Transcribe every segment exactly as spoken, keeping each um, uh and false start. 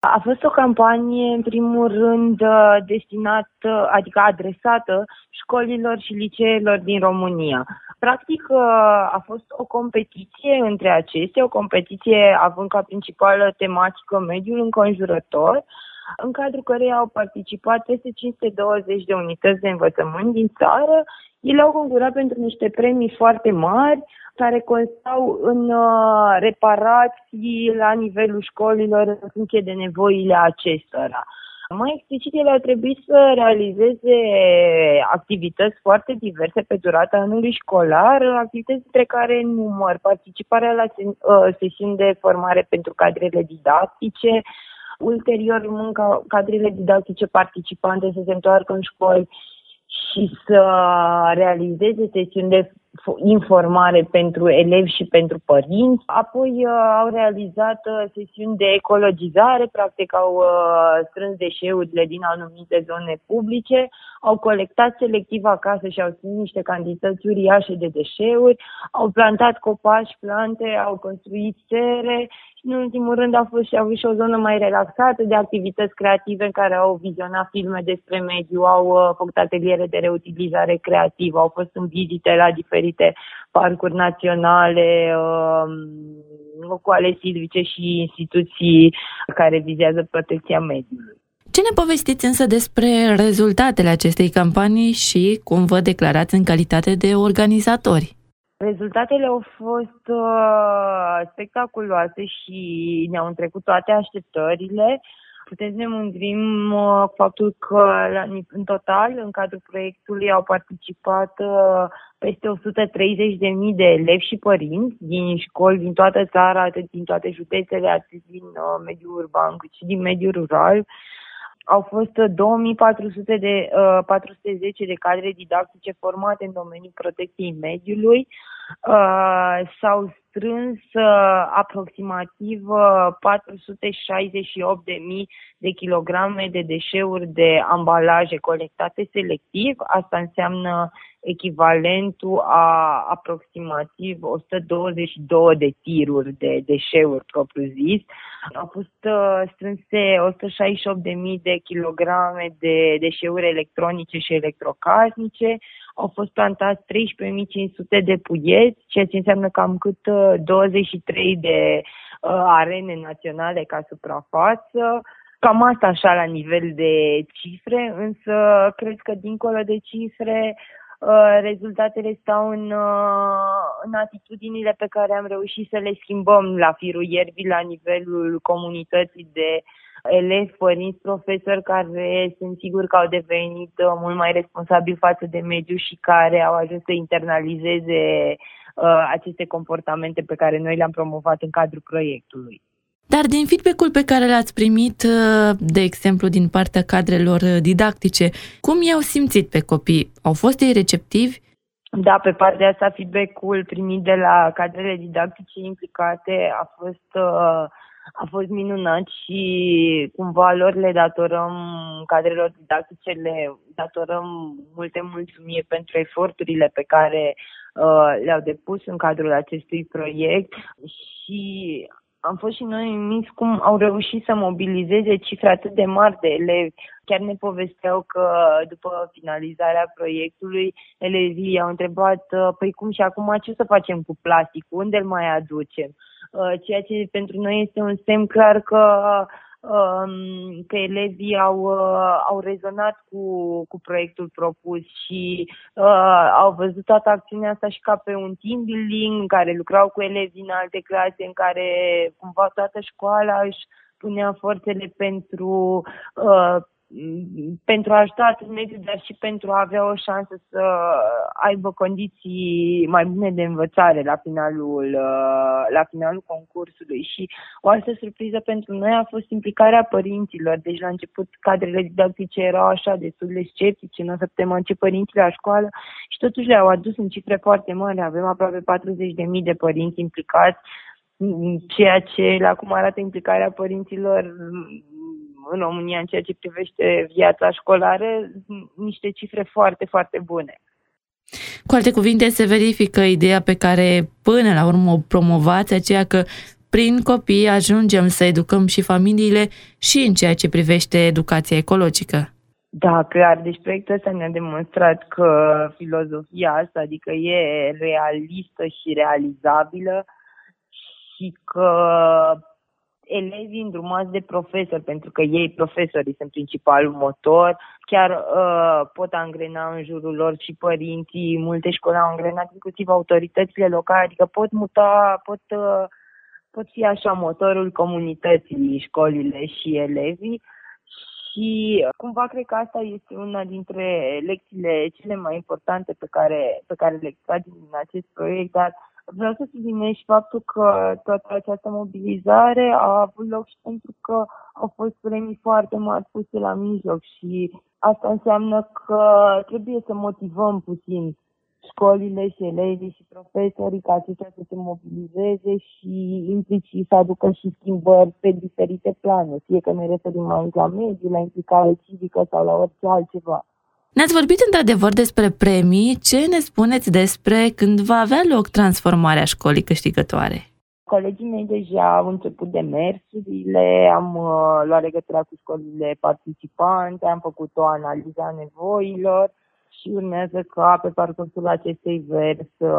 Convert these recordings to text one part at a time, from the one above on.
A fost o campanie, în primul rând, destinată, adică adresată școlilor și liceelor din România. Practic, a fost o competiție între acestea, o competiție având ca principală tematică mediul înconjurător, în cadrul căreia au participat peste cinci sute douăzeci de unități de învățământ din țară. Ele au concurat pentru niște premii foarte mari, care constau în uh, reparații la nivelul școlilor în funcție de nevoile acestora. Mai explicit, ele au trebuit să realizeze activități foarte diverse pe durata anului școlar, activități între care număr participarea la uh, sesiuni de formare pentru cadrele didactice, ulterior munca cadrele didactice participante să se întoarcă în școli și să realizeze sesiuni de informare pentru elevi și pentru părinți. Apoi uh, au realizat uh, sesiuni de ecologizare, practic au uh, strâns deșeurile din anumite zone publice, au colectat selectiv acasă și au strâns niște cantități uriașe de deșeuri, au plantat copaci, plante, au construit sere și, în ultimul rând, au fost și au avut și o zonă mai relaxată de activități creative în care au vizionat filme despre mediu, au uh, făcut ateliere de reutilizare creativă, au fost în vizite la diferite parcuri naționale, uh, cu ale silvice și instituții care vizează protecția mediului. Ce ne povestiți însă despre rezultatele acestei campanii și cum vă declarați în calitate de organizatori? Rezultatele au fost uh, spectaculoase și ne-au întrecut toate așteptările. Putem să ne mândrim uh, faptul că la, în total, în cadrul proiectului, au participat uh, peste o sută treizeci de mii de elevi și părinți din școli din toată țara, atât din toate județele, atât din uh, mediul urban, cât și din mediul rural. Au fost două mii patru sute de, uh, patru sute zece de cadre didactice formate în domeniul protecției mediului. Uh, s-au strâns uh, aproximativ uh, patru sute șaizeci și opt de mii de kilograme de deșeuri de ambalaje colectate selectiv. Asta înseamnă echivalentul a aproximativ o sută douăzeci și două de tiruri de deșeuri propriu-zis. Au fost uh, strânse o sută șaizeci și opt de mii de kilograme de deșeuri electronice și electrocasnice. Au fost plantați treisprezece mii cinci sute de puieți, ceea ce înseamnă cam cât uh, douăzeci și trei de uh, arene naționale ca suprafață. Cam asta așa la nivel de cifre, însă cred că dincolo de cifre, Uh, rezultatele stau în, uh, în atitudinile pe care am reușit să le schimbăm la firul ierbii la nivelul comunității de elevi, părinți, profesori, care sunt sigur că au devenit uh, mult mai responsabili față de mediu și care au ajuns să internalizeze uh, aceste comportamente pe care noi le-am promovat în cadrul proiectului. Dar din feedback-ul pe care l-ați primit, de exemplu, din partea cadrelor didactice, cum i-au simțit pe copii? Au fost ei receptivi? Da, pe partea asta, feedback-ul primit de la cadrele didactice implicate a fost, a fost minunat și cumva lor le datorăm, cadrelor didactice le datorăm multe mulțumiri pentru eforturile pe care uh, le-au depus în cadrul acestui proiect și am fost și noi uimiți cum au reușit să mobilizeze cifre atât de mari de elevi. Chiar ne povesteau că după finalizarea proiectului, elevii au întrebat, păi cum și acum ce să facem cu plasticul, unde îl mai aducem? Ceea ce pentru noi este un semn clar că că elevii au, au rezonat cu, cu proiectul propus și uh, au văzut toată acțiunea asta și ca pe un team building în care lucrau cu elevii în alte clase, în care cumva toată școala își punea forțele pentru uh, pentru a ajuta atât mediul, dar și pentru a avea o șansă să aibă condiții mai bune de învățare la finalul, la finalul concursului. Și o altă surpriză pentru noi a fost implicarea părinților. Deci la început cadrele didactice erau așa destul de sceptice, nu o să putem începe părinții la școală și totuși le-au adus în cifre foarte mari. Avem aproape patruzeci de mii de părinți implicați, ceea ce la cum arată implicarea părinților în România în ceea ce privește viața școlară, niște cifre foarte, foarte bune. Cu alte cuvinte, se verifică ideea pe care până la urmă o promovați, aceea că prin copii ajungem să educăm și familiile și în ceea ce privește educația ecologică. Da, clar. Deci proiectul ăsta ne-a demonstrat că filozofia asta, adică e realistă și realizabilă și că elevii îndrumați de profesori, pentru că ei, profesorii, sunt principalul motor, chiar uh, pot angrena în jurul lor și părinții. Multe școli au angrenat inclusiv autoritățile locale, adică pot muta, pot, uh, pot fi așa motorul comunității, școlile și elevii. Și cumva cred că asta este una dintre lecțiile cele mai importante pe care, pe care le extragem din acest proiect, dar vreau să subliniez și faptul că toată această mobilizare a avut loc și pentru că au fost premii foarte mari puse la mijloc și asta înseamnă că trebuie să motivăm puțin școlile și elevii și profesorii ca aceștia să se mobilizeze și implicit să aducă și schimbări pe diferite planuri, fie că ne referim aici la mediu, la implicare civică sau la orice altceva. Ne-ați vorbit într-adevăr despre premii. Ce ne spuneți despre când va avea loc transformarea școlii câștigătoare? Colegii mei deja au început demersurile, am uh, luat legătura cu școlile participante, am făcut o analiză a nevoilor și urmează ca pe parcursul acestei veri să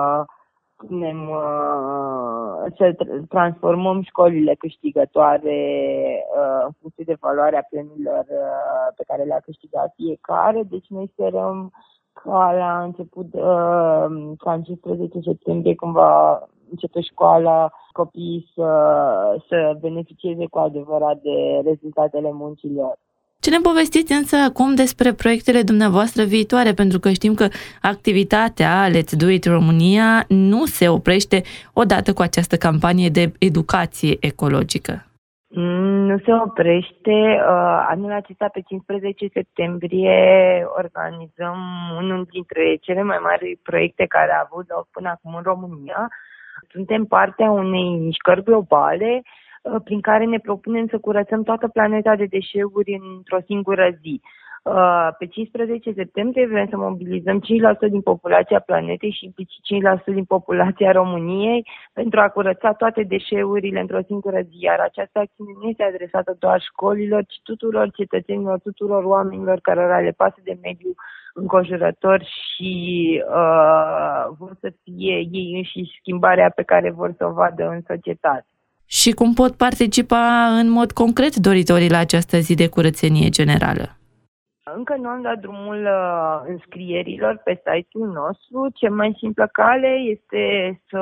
punem, uh, să transformăm școlile câștigătoare uh, în funcție de valoarea premiilor uh, pe care le-a câștigat fiecare. Deci noi sperăm ca la început, uh, ca în cincisprezece septembrie, când va începe școala, copiii să, să beneficieze cu adevărat de rezultatele muncilor. Ce ne povestiți însă acum despre proiectele dumneavoastră viitoare? Pentru că știm că activitatea Let's Do It România nu se oprește odată cu această campanie de educație ecologică. Nu se oprește. Anul acesta, pe cincisprezece septembrie, organizăm unul dintre cele mai mari proiecte care a avut loc până acum în România. Suntem partea unei mișcări globale prin care ne propunem să curățăm toată planeta de deșeuri într-o singură zi. Pe cincisprezece septembrie vrem să mobilizăm cinci la sută din populația planetei și implicit cinci la sută din populația României pentru a curăța toate deșeurile într-o singură zi, iar această acțiune nu este adresată doar școlilor, ci tuturor cetățenilor, tuturor oamenilor care le pasă de mediul înconjurător și uh, vor să fie ei înșiși schimbarea pe care vor să o vadă în societate. Și cum pot participa în mod concret doritorii la această zi de curățenie generală? Încă nu am dat drumul uh, înscrierilor pe site-ul nostru. Cea mai simplă cale este să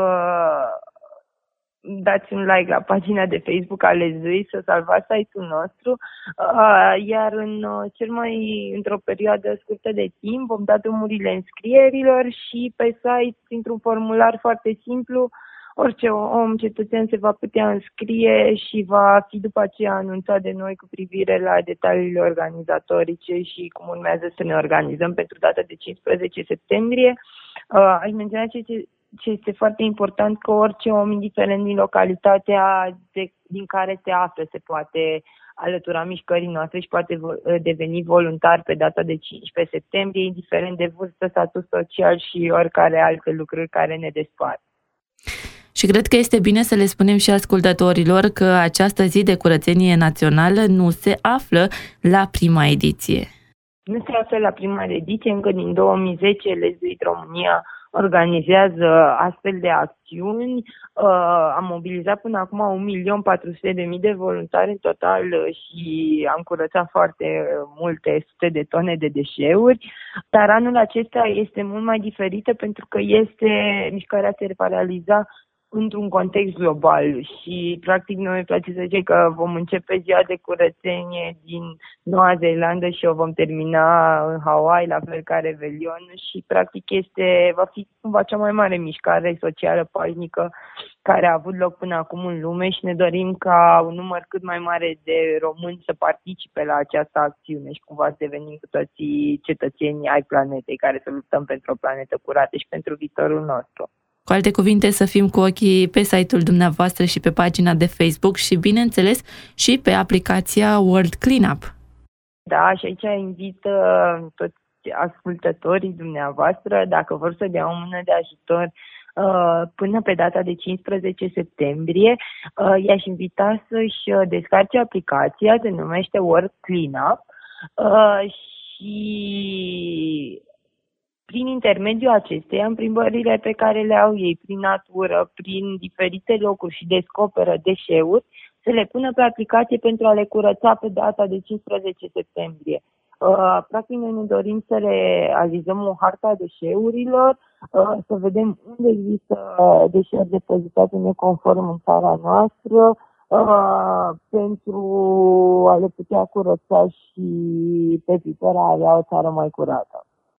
dați un like la pagina de Facebook a Let's Do It, să salvați site-ul nostru, uh, iar în uh, cel mai într-o perioadă scurtă de timp vom da drumurile înscrierilor și pe site, printr-un formular foarte simplu, orice om, cetățean se va putea înscrie și va fi după aceea anunțat de noi cu privire la detaliile organizatorice și cum urmează să ne organizăm pentru data de cincisprezece septembrie. Uh, aș menționa ce, ce este foarte important, că orice om, indiferent din localitatea de, din care se află, se poate alătura mișcării noastre și poate deveni voluntar pe data de cincisprezece septembrie, indiferent de vârstă, statut social și oricare alte lucruri care ne despart. Și cred că este bine să le spunem și ascultătorilor că această zi de curățenie națională nu se află la prima ediție. Nu se află la prima ediție, încă din două mii zece Let's Do It România organizează astfel de acțiuni. Am mobilizat până acum un milion patru sute de mii de voluntari în total și am curățat foarte multe sute de tone de deșeuri. Dar anul acesta este mult mai diferită pentru că este mișcarea se va realiza într-un context global și practic noi îmi place să zicem că vom începe ziua de curățenie din Noua Zeelandă și o vom termina în Hawaii, la fel ca Revelion, și practic este, va fi cumva cea mai mare mișcare socială pașnică care a avut loc până acum în lume și ne dorim ca un număr cât mai mare de români să participe la această acțiune și cumva să devenim cu toții cetățenii ai planetei care să luptăm pentru o planetă curată și pentru viitorul nostru. Cu alte cuvinte, să fim cu ochii pe site-ul dumneavoastră și pe pagina de Facebook și, bineînțeles, și pe aplicația World Cleanup. Da, și aici invit uh, toți ascultătorii dumneavoastră, dacă vor să dea o mână de ajutor până pe data de cincisprezece septembrie. I-aș invita să-și descarce aplicația, se numește Work Cleanup și prin intermediul acesteia, în plimbările pe care le au ei prin natură, prin diferite locuri și descoperă deșeuri, să le pună pe aplicație pentru a le curăța pe data de cincisprezece septembrie. Uh, practic, noi ne dorim să realizăm o hartă a deșeurilor, uh, să vedem unde există deșeuri depozitate neconform în țara noastră, uh, pentru a le putea curăța și pe viitor a avea o țară mai curată.